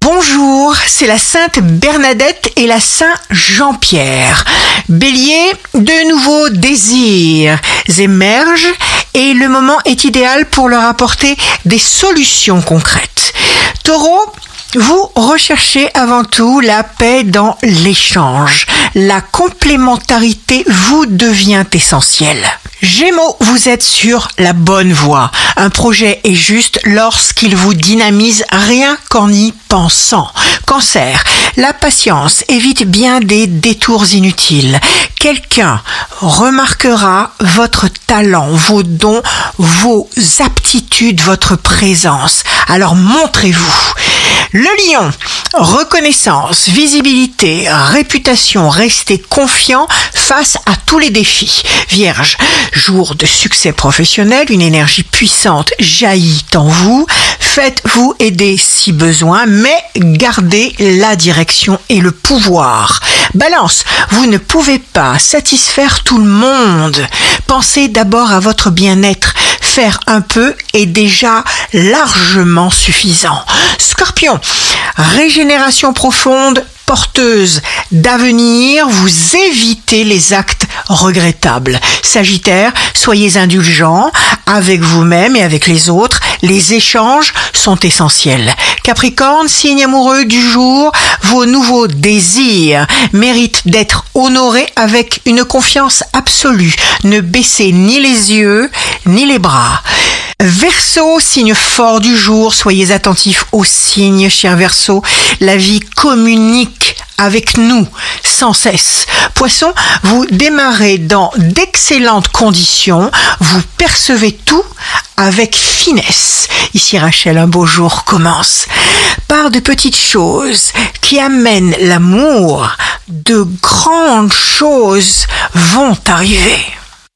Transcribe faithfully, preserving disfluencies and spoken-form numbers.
Bonjour, c'est la Sainte Bernadette et la Saint Jean-Pierre. Bélier, de nouveaux désirs émergent et le moment est idéal pour leur apporter des solutions concrètes. Taureau, vous recherchez avant tout la paix dans l'échange. La complémentarité vous devient essentielle. Gémeaux, vous êtes sur la bonne voie. Un projet est juste lorsqu'il vous dynamise rien qu'en y pensant. Cancer, la patience évite bien des détours inutiles. Quelqu'un remarquera votre talent, vos dons, vos aptitudes, votre présence. Alors montrez-vous. Le lion, reconnaissance, visibilité, réputation, restez confiant face à tous les défis. Vierge, jour de succès professionnel, une énergie puissante jaillit en vous. Faites-vous aider si besoin, mais gardez la direction et le pouvoir. Balance, vous ne pouvez pas satisfaire tout le monde. Pensez d'abord à votre bien-être. Faire un peu est déjà largement suffisant. Scorpion, régénération profonde, porteuse d'avenir, vous évitez les actes regrettables. Sagittaire, soyez indulgents avec vous-même et avec les autres. Les échanges sont essentiels. Capricorne, signe amoureux du jour, vos nouveaux désirs méritent d'être honorés avec une confiance absolue. Ne baissez ni les yeux, ni les bras. Verseau, signe fort du jour, soyez attentifs aux signes, cher Verseau. La vie communique avec nous sans cesse. Poisson, vous démarrez dans d'excellentes conditions, vous percevez tout avec finesse. Ici Rachel, un beau jour commence. Par de petites choses qui amènent l'amour, de grandes choses vont arriver.